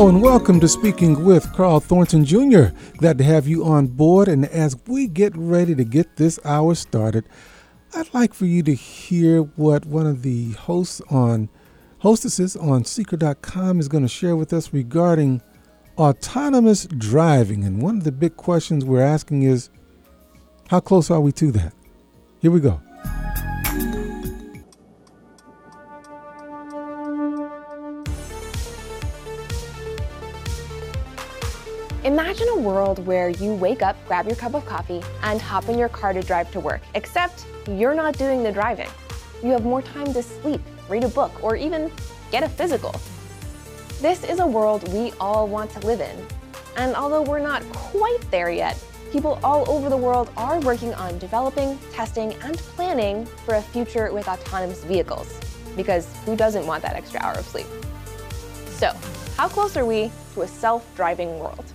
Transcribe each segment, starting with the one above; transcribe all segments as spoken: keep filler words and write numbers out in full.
Hello and welcome to Speaking with Carl Thornton Junior Glad to have you on board. And as we get ready to get this hour started, I'd like for you to hear what one of the hosts on hostesses on Seeker dot com is going to share with us regarding autonomous driving. And one of the big questions we're asking is, how close are we to that? Here we go. Imagine a world where you wake up, grab your cup of coffee, and hop in your car to drive to work, except you're not doing the driving. You have more time to sleep, read a book, or even get a physical. This is a world we all want to live in. And although we're not quite there yet, people all over the world are working on developing, testing, and planning for a future with autonomous vehicles. Because who doesn't want that extra hour of sleep? So, how close are we to a self-driving world?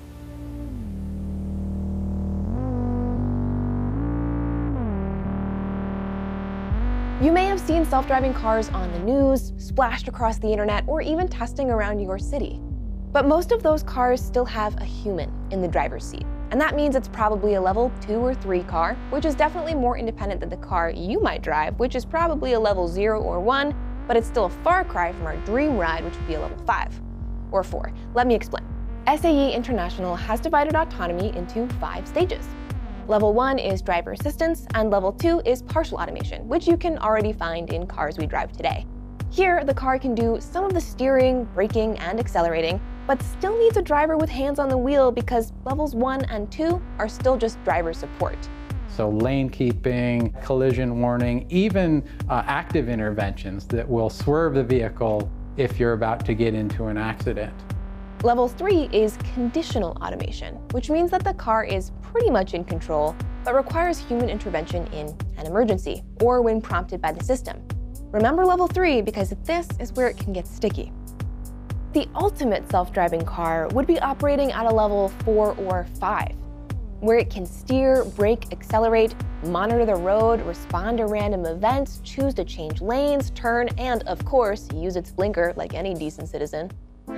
You may have seen self-driving cars on the news, splashed across the internet, or even testing around your city. But most of those cars still have a human in the driver's seat. And that means it's probably a level two or three car, which is definitely more independent than the car you might drive, which is probably a level zero or one, but it's still a far cry from our dream ride, which would be a level five or four. Let me explain. S A E International has divided autonomy into five stages. Level one is driver assistance, and level two is partial automation, which you can already find in cars we drive today. Here, the car can do some of the steering, braking, and accelerating, but still needs a driver with hands on the wheel because levels one and two are still just driver support. So lane keeping, collision warning, even uh, active interventions that will swerve the vehicle if you're about to get into an accident. Level three is conditional automation, which means that the car is pretty much in control, but requires human intervention in an emergency or when prompted by the system. Remember level three because this is where it can get sticky. The ultimate self-driving car would be operating at a level four or five, where it can steer, brake, accelerate, monitor the road, respond to random events, choose to change lanes, turn, and of course, use its blinker like any decent citizen.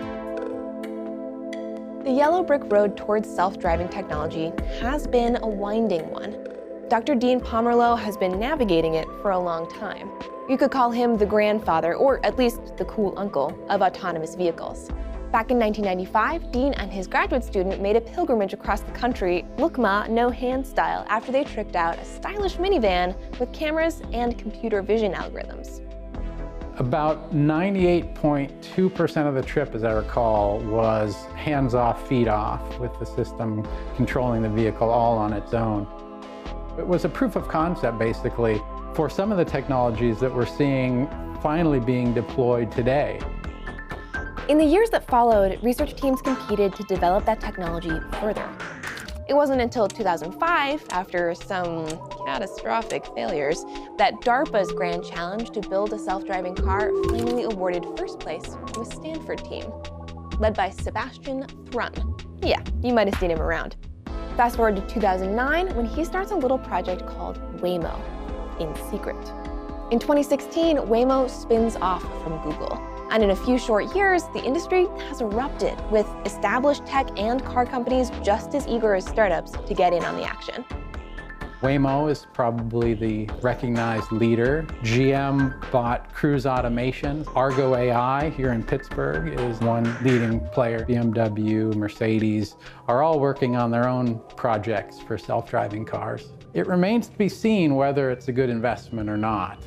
The yellow brick road towards self-driving technology has been a winding one. Doctor Dean Pomerleau has been navigating it for a long time. You could call him the grandfather, or at least the cool uncle, of autonomous vehicles. Back in nineteen ninety-five, Dean and his graduate student made a pilgrimage across the country, look ma, no hand style, after they tricked out a stylish minivan with cameras and computer vision algorithms. About ninety-eight point two percent of the trip, as I recall, was hands-off, feet-off, with the system controlling the vehicle all on its own. It was a proof of concept, basically, for some of the technologies that we're seeing finally being deployed today. In the years that followed, research teams competed to develop that technology further. It wasn't until two thousand five, after some catastrophic failures, that DARPA's grand challenge to build a self-driving car finally awarded first place to a Stanford team, led by Sebastian Thrun. Yeah, you might have seen him around. Fast forward to two thousand nine, when he starts a little project called Waymo, in secret. In twenty sixteen, Waymo spins off from Google. And in a few short years, the industry has erupted, with established tech and car companies just as eager as startups to get in on the action. Waymo is probably the recognized leader. G M bought Cruise Automation. Argo A I here in Pittsburgh is one leading player. B M W, Mercedes are all working on their own projects for self-driving cars. It remains to be seen whether it's a good investment or not.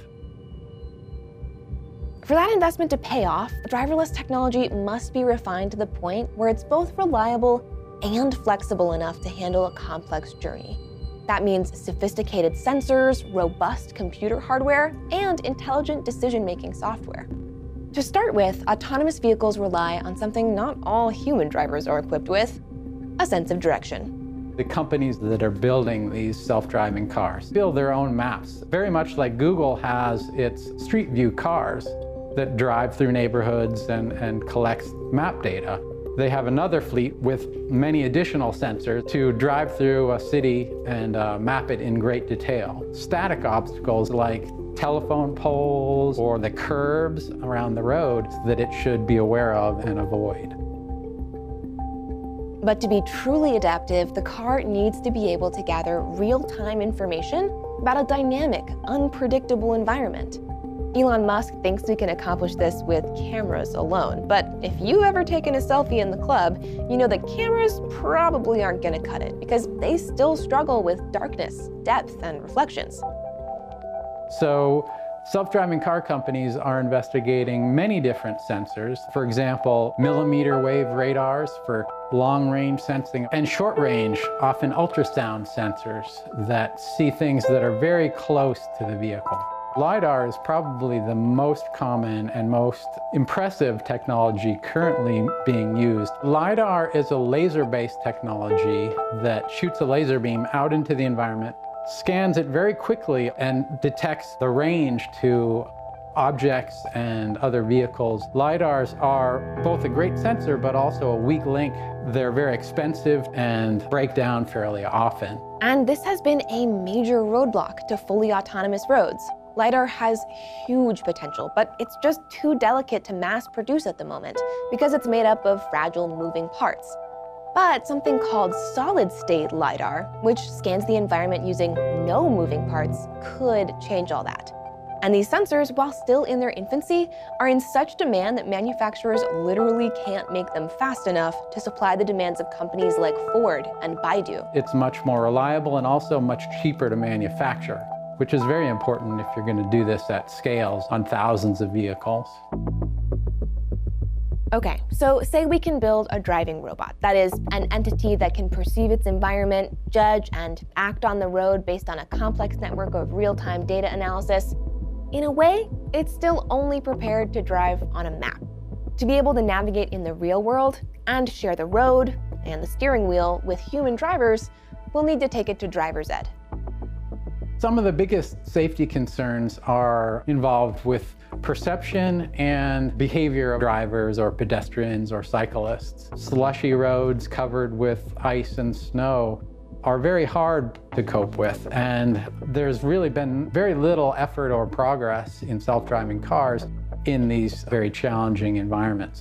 For that investment to pay off, driverless technology must be refined to the point where it's both reliable and flexible enough to handle a complex journey. That means sophisticated sensors, robust computer hardware, and intelligent decision-making software. To start with, autonomous vehicles rely on something not all human drivers are equipped with: a sense of direction. The companies that are building these self-driving cars build their own maps, very much like Google has its Street View cars that drive through neighborhoods and, and collects map data. They have another fleet with many additional sensors to drive through a city and uh, map it in great detail. Static obstacles like telephone poles or the curbs around the road that it should be aware of and avoid. But to be truly adaptive, the car needs to be able to gather real-time information about a dynamic, unpredictable environment. Elon Musk thinks we can accomplish this with cameras alone, but if you've ever taken a selfie in the club, you know that cameras probably aren't gonna cut it because they still struggle with darkness, depth, and reflections. So, self-driving car companies are investigating many different sensors. For example, millimeter wave radars for long-range sensing and short-range, often ultrasound sensors that see things that are very close to the vehicle. LiDAR is probably the most common and most impressive technology currently being used. LiDAR is a laser-based technology that shoots a laser beam out into the environment, scans it very quickly, and detects the range to objects and other vehicles. LiDARs are both a great sensor, but also a weak link. They're very expensive and break down fairly often. And this has been a major roadblock to fully autonomous roads. LiDAR has huge potential, but it's just too delicate to mass produce at the moment because it's made up of fragile moving parts. But something called solid-state LiDAR, which scans the environment using no moving parts, could change all that. And these sensors, while still in their infancy, are in such demand that manufacturers literally can't make them fast enough to supply the demands of companies like Ford and Baidu. It's much more reliable and also much cheaper to manufacture, which is very important if you're going to do this at scales on thousands of vehicles. Okay, so say we can build a driving robot, that is, an entity that can perceive its environment, judge, and act on the road based on a complex network of real-time data analysis. In a way, it's still only prepared to drive on a map. To be able to navigate in the real world and share the road and the steering wheel with human drivers, we'll need to take it to driver's ed. Some of the biggest safety concerns are involved with perception and behavior of drivers or pedestrians or cyclists. Slushy roads covered with ice and snow are very hard to cope with, and there's really been very little effort or progress in self-driving cars in these very challenging environments.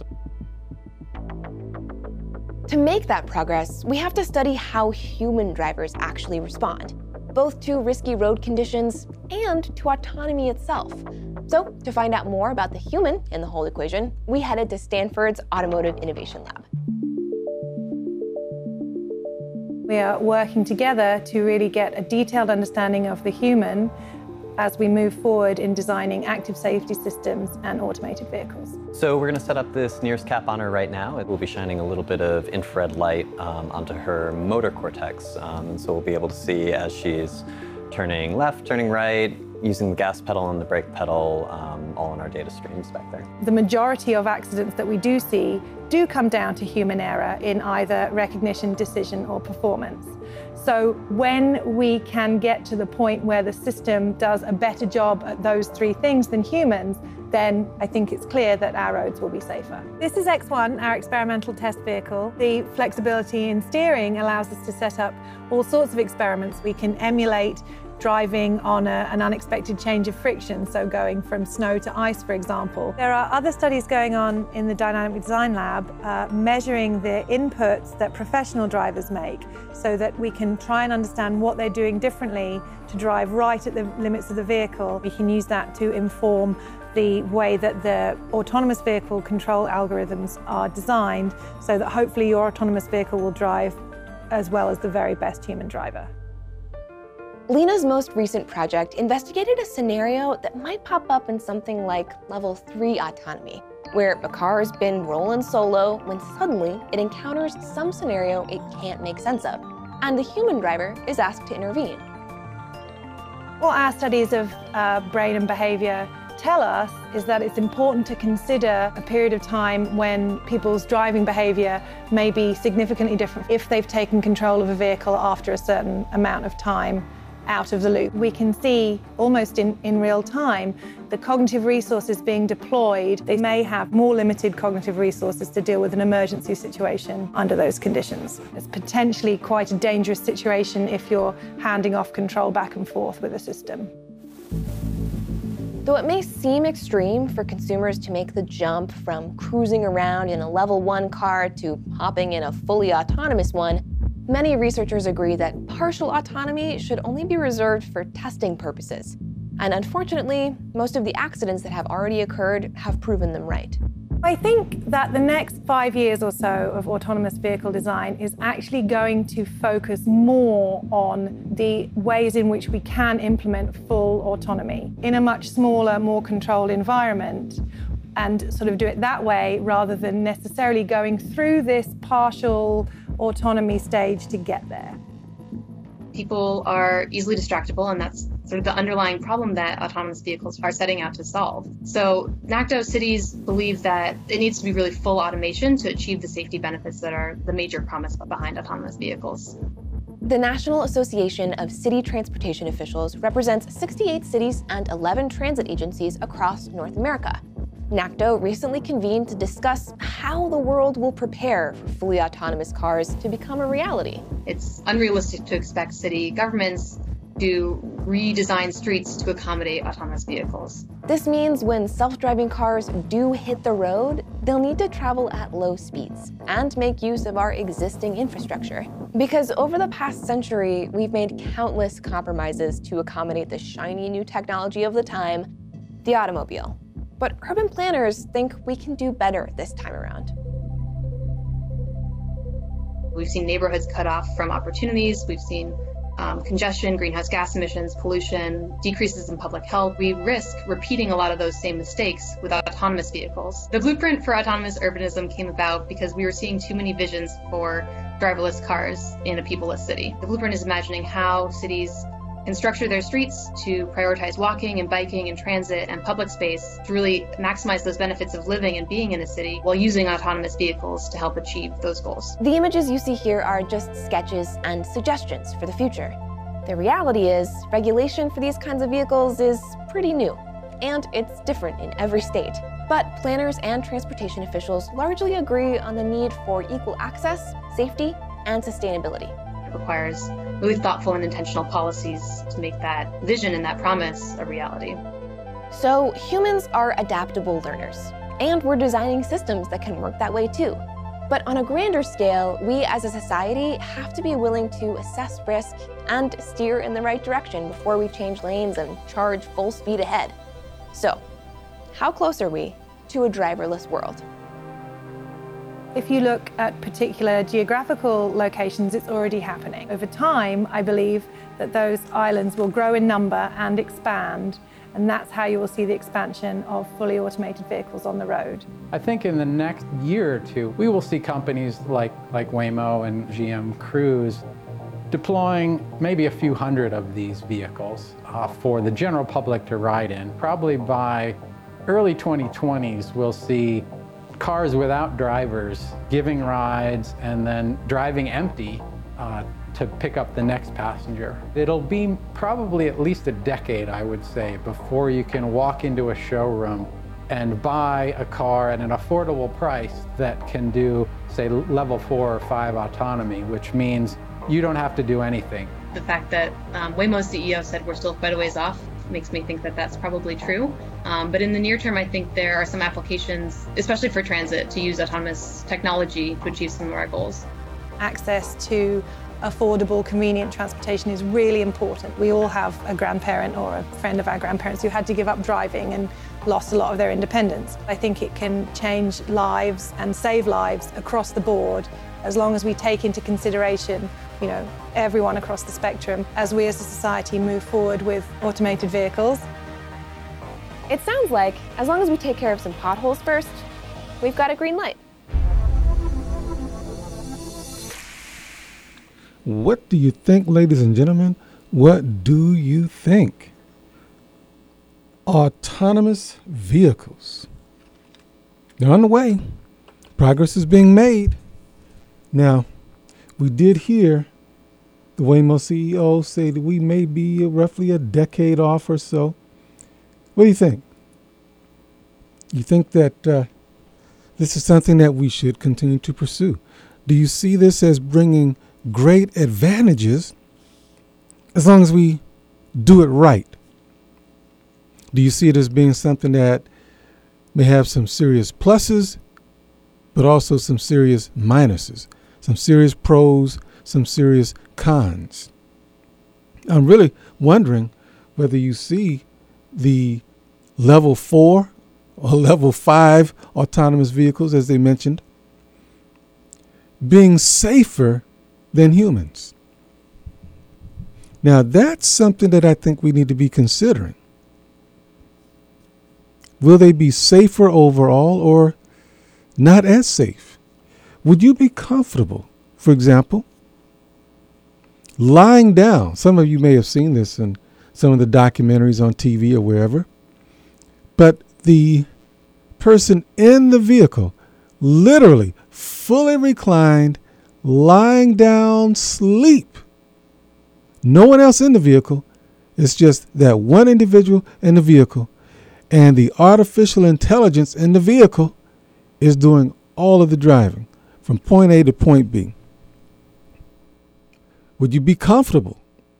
To make that progress, we have to study how human drivers actually respond, both to risky road conditions and to autonomy itself. So, to find out more about the human in the whole equation, we headed to Stanford's Automotive Innovation Lab. We are working together to really get a detailed understanding of the human as we move forward in designing active safety systems and automated vehicles. So we're going to set up this Nearest cap on her right now. It will be shining a little bit of infrared light um, onto her motor cortex. Um, and so we'll be able to see as she's turning left, turning right, using the gas pedal and the brake pedal, um, all in our data streams back there. The majority of accidents that we do see do come down to human error in either recognition, decision, or performance. So when we can get to the point where the system does a better job at those three things than humans, then I think it's clear that our roads will be safer. This is X one, our experimental test vehicle. The flexibility in steering allows us to set up all sorts of experiments. We can emulate driving on a, an unexpected change of friction, so going from snow to ice, for example. There are other studies going on in the Dynamic Design Lab uh, measuring the inputs that professional drivers make so that we can try and understand what they're doing differently to drive right at the limits of the vehicle. We can use that to inform the way that the autonomous vehicle control algorithms are designed so that hopefully your autonomous vehicle will drive as well as the very best human driver. Lena's most recent project investigated a scenario that might pop up in something like level three autonomy, where a car has been rolling solo when suddenly it encounters some scenario it can't make sense of, and the human driver is asked to intervene. What our studies of uh, brain and behavior tell us is that it's important to consider a period of time when people's driving behavior may be significantly different if they've taken control of a vehicle after a certain amount of time out of the loop. We can see almost in, in real time the cognitive resources being deployed. They may have more limited cognitive resources to deal with an emergency situation under those conditions. It's potentially quite a dangerous situation if you're handing off control back and forth with a system. Though it may seem extreme for consumers to make the jump from cruising around in a level one car to hopping in a fully autonomous one, many researchers agree that partial autonomy should only be reserved for testing purposes. And unfortunately, most of the accidents that have already occurred have proven them right. I think that the next five years or so of autonomous vehicle design is actually going to focus more on the ways in which we can implement full autonomy in a much smaller, more controlled environment, and sort of do it that way rather than necessarily going through this partial autonomy stage to get there. People are easily distractible, and that's sort of the underlying problem that autonomous vehicles are setting out to solve. So NACTO cities believe that it needs to be really full automation to achieve the safety benefits that are the major promise behind autonomous vehicles. The National Association of City Transportation Officials represents sixty-eight cities and eleven transit agencies across North America. NACTO recently convened to discuss how the world will prepare for fully autonomous cars to become a reality. It's unrealistic to expect city governments to redesign streets to accommodate autonomous vehicles. This means when self-driving cars do hit the road, they'll need to travel at low speeds and make use of our existing infrastructure. Because over the past century, we've made countless compromises to accommodate the shiny new technology of the time, the automobile. But urban planners think we can do better this time around. We've seen neighborhoods cut off from opportunities. We've seen um, congestion, greenhouse gas emissions, pollution, decreases in public health. We risk repeating a lot of those same mistakes with autonomous vehicles. The blueprint for autonomous urbanism came about because we were seeing too many visions for driverless cars in a peopleless city. The blueprint is imagining how cities can structure their streets to prioritize walking and biking and transit and public space to really maximize those benefits of living and being in a city while using autonomous vehicles to help achieve those goals. The images you see here are just sketches and suggestions for the future. The reality is, regulation for these kinds of vehicles is pretty new, and it's different in every state. But planners and transportation officials largely agree on the need for equal access, safety, and sustainability. Requires really thoughtful and intentional policies to make that vision and that promise a reality. So humans are adaptable learners, and we're designing systems that can work that way too. But on a grander scale, we as a society have to be willing to assess risk and steer in the right direction before we change lanes and charge full speed ahead. So, how close are we to a driverless world? If you look at particular geographical locations, it's already happening. Over time, I believe that those islands will grow in number and expand, and that's how you will see the expansion of fully automated vehicles on the road. I think in the next year or two, we will see companies like, like Waymo and G M Cruise deploying maybe a few hundred of these vehicles uh, for the general public to ride in. Probably by early twenty twenties, we'll see cars without drivers giving rides and then driving empty uh, to pick up the next passenger. It'll be probably at least a decade, I would say, before you can walk into a showroom and buy a car at an affordable price that can do, say, level four or five autonomy, which means you don't have to do anything. The fact that um, Waymo's C E O said we're still quite a ways off makes me think that that's probably true. Um, but in the near term, I think there are some applications, especially for transit, to use autonomous technology to achieve some of our goals. Access to affordable, convenient transportation is really important. We all have a grandparent or a friend of our grandparents who had to give up driving and lost a lot of their independence. I think it can change lives and save lives across the board as long as we take into consideration, you know, everyone across the spectrum as we as a society move forward with automated vehicles. It sounds like, as long as we take care of some potholes first, we've got a green light. What do you think, ladies and gentlemen? What do you think? Autonomous vehicles. They're on the way. Progress is being made. Now, we did hear the Waymo C E O say that we may be roughly a decade off or so. What do you think? You think that uh, this is something that we should continue to pursue? Do you see this as bringing great advantages as long as we do it right? Do you see it as being something that may have some serious pluses, but also some serious minuses, some serious pros, some serious cons? I'm really wondering whether you see the level four or level five autonomous vehicles, as they mentioned, being safer than humans. Now, that's something that I think we need to be considering. Will they be safer overall or not as safe? Would you be comfortable, for example, lying down? Some of you may have seen this in some of the documentaries on T V or wherever, but the person in the vehicle literally fully reclined, lying down, sleep. No one else in the vehicle. It's just that one individual in the vehicle, and the artificial intelligence in the vehicle is doing all of the driving from point A to point B. Would you be comfortable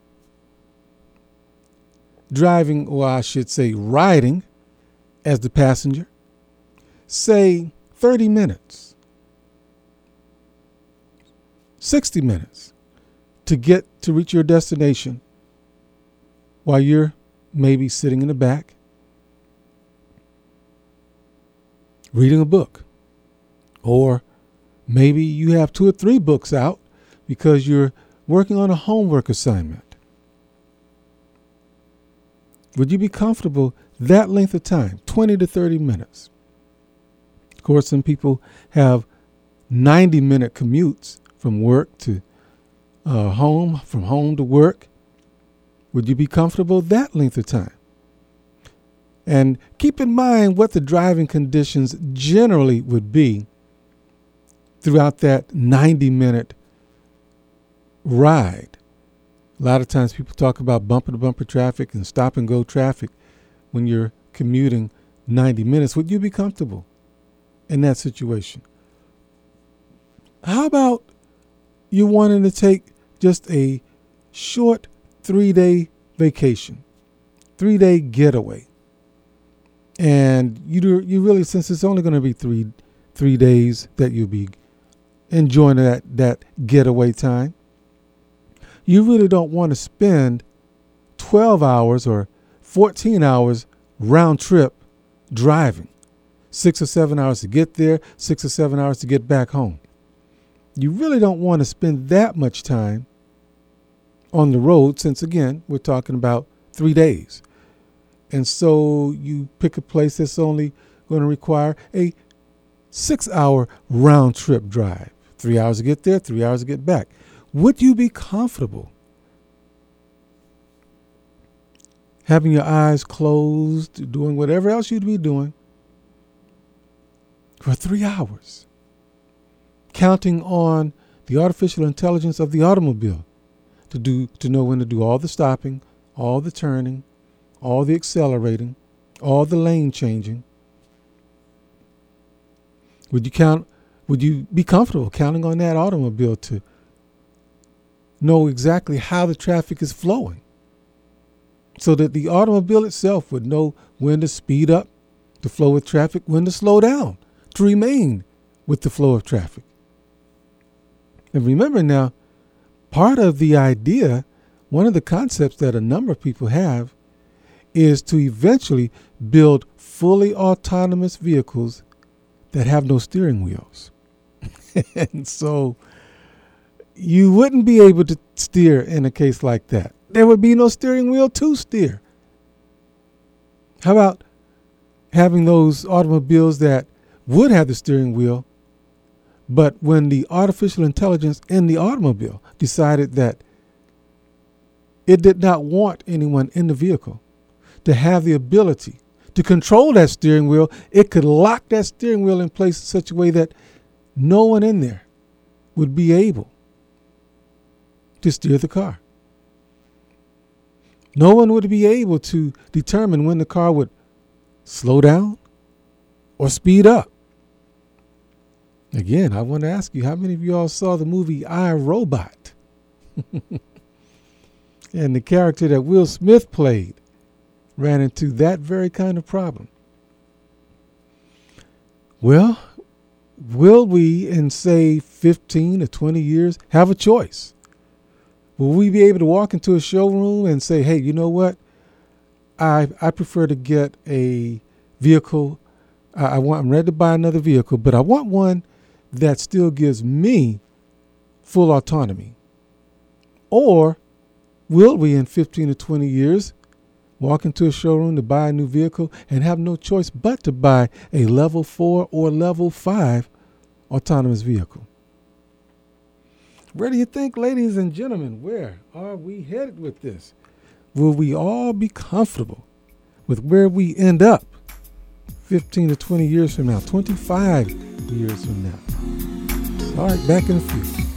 driving, or I should say riding, as the passenger, say thirty minutes, sixty minutes to get to reach your destination while you're maybe sitting in the back reading a book? Or maybe you have two or three books out because you're working on a homework assignment. Would you be comfortable that length of time, twenty to thirty minutes? Of course, some people have ninety minute commutes from work to uh, home, from home to work. Would you be comfortable that length of time? And keep in mind what the driving conditions generally would be throughout that ninety minute ride. A lot of times people talk about bumper to bumper traffic and stop and go traffic when you're commuting ninety minutes. Would you be comfortable in that situation? How about you wanting to take just a short three-day vacation, three-day getaway? And you do, you really, since it's only going to be three three days that you'll be enjoying that, that getaway time, you really don't want to spend twelve hours or fourteen hours round trip driving. Six or seven hours to get there, six or seven hours to get back home. You really don't want to spend that much time on the road, since, again, we're talking about three days. And so you pick a place that's only going to require a six-hour round-trip drive. Three hours to get there, three hours to get back. Would you be comfortable having your eyes closed, doing whatever else you'd be doing for three hours, counting on the artificial intelligence of the automobile to do to know when to do all the stopping, all the turning, all the accelerating, all the lane changing? Would you count? Would you be comfortable counting on that automobile to know exactly how the traffic is flowing, so that the automobile itself would know when to speed up to flow with traffic, when to slow down to remain with the flow of traffic? And remember now, part of the idea, one of the concepts that a number of people have, is to eventually build fully autonomous vehicles that have no steering wheels. And so you wouldn't be able to steer in a case like that. There would be no steering wheel to steer. How about having those automobiles that would have the steering wheel, but when the artificial intelligence in the automobile decided that it did not want anyone in the vehicle to have the ability to control that steering wheel, it could lock that steering wheel in place in such a way that no one in there would be able to steer the car. No one would be able to determine when the car would slow down or speed up. Again, I want to ask you, how many of you all saw the movie I, Robot? And the character that Will Smith played ran into that very kind of problem. Well, will we in, say, fifteen or twenty years have a choice? Will we be able to walk into a showroom and say, hey, you know what? I I prefer to get a vehicle. I, I want, I'm ready to buy another vehicle, but I want one that still gives me full autonomy. Or will we in fifteen or twenty years walk into a showroom to buy a new vehicle and have no choice but to buy a level four or level five autonomous vehicle? Where do you think, ladies and gentlemen, where are we headed with this? Will we all be comfortable with where we end up fifteen to twenty years from now, twenty-five years from now? All right, back in a few.